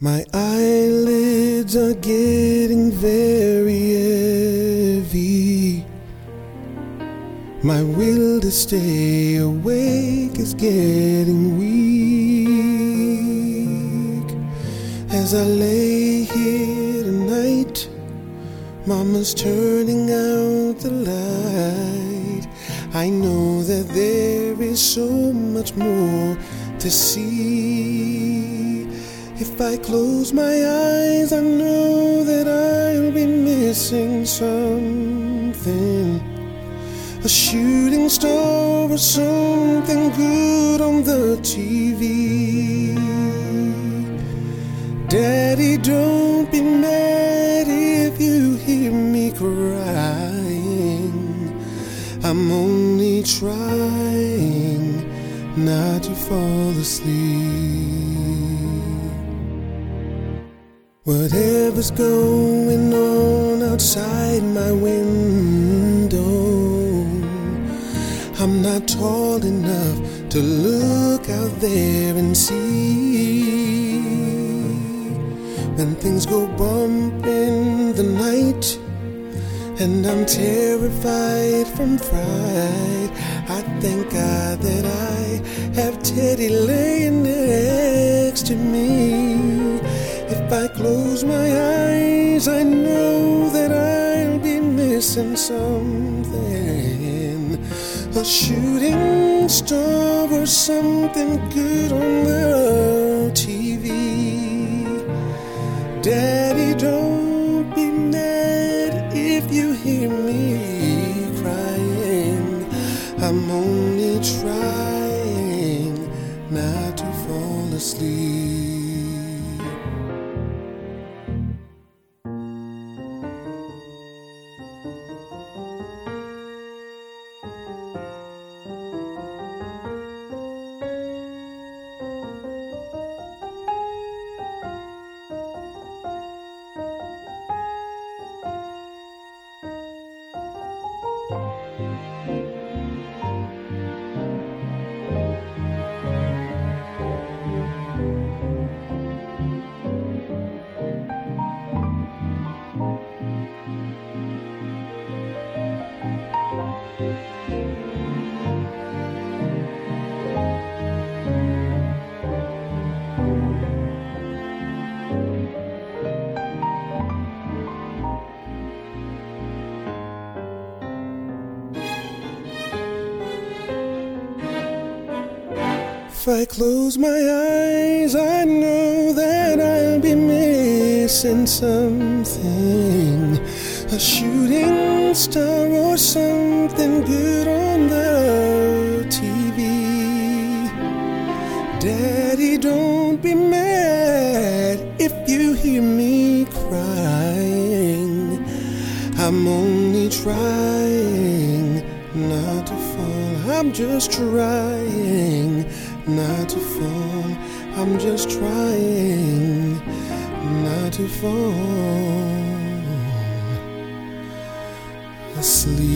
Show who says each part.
Speaker 1: My eyelids are getting very heavy. My will to stay awake is getting weak. As I lay here tonight, Mama's turning out the light. I know that there is so much more to see. If I close my eyes, I know that I'll be missing something. A shooting star or something good on the TV. Daddy, don't be mad if you hear me crying. I'm only trying not to fall asleep. Whatever's going on outside my window, I'm not tall enough to look out there and see. When things go bump in the night and I'm terrified from fright, I thank God that I have Teddy laying next to me. If I close my eyes, I know that I'll be missing something. A shooting star or something good on the TV. Daddy, don't be mad if you hear me crying. I'm only trying not to fall asleep. If I close my eyes, I know that I'll be missing something. A shooting star or something good on the TV. Daddy, don't be mad if you hear me crying. I'm only trying not to fall. I'm just trying not to fall. I'm just trying not to fall asleep.